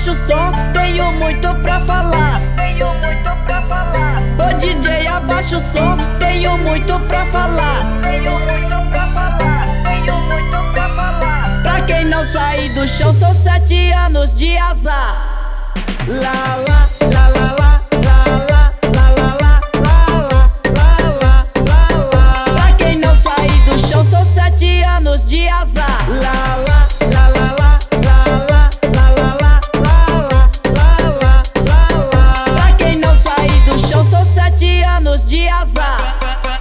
abaixa o som, tenho muito pra falar. Ô DJ, abaixa o som, tenho muito pra falar. Pra quem não sair do chão, são 7 anos de azar. Lá, lá, lá, lá, lá. De azar. Lá, lá, lá, lá, lá, lá, lá, lá, lá, lá, lá, lá, lá, lá. Pra quem não sair do chão, são 7 anos de azar.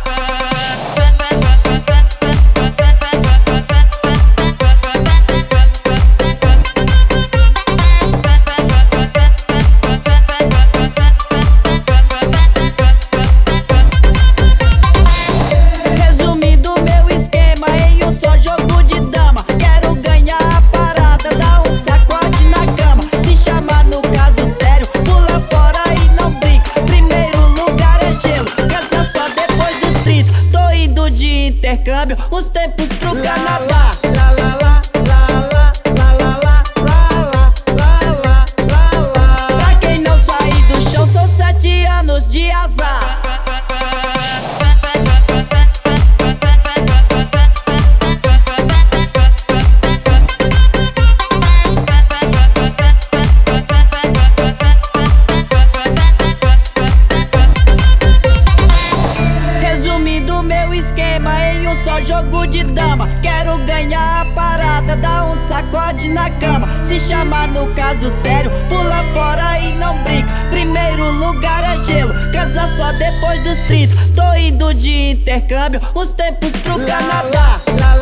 Intercâmbio, os tempos pro Canadá. Lá, lá, lá, lá, lá, lá, lá, lá, lá, lá, lá, lá. Pra quem não sair do chão, são 7 anos de azar. Resumindo meu esquema em um só jogo de dama. Quero ganhar a parada, dá um sacode na cama. Se chamar no caso sério, pula fora e não brinca. Primeiro lugar é gelo, casa só depois dos 30. Tô indo de intercâmbio, os tempos pro Canadá.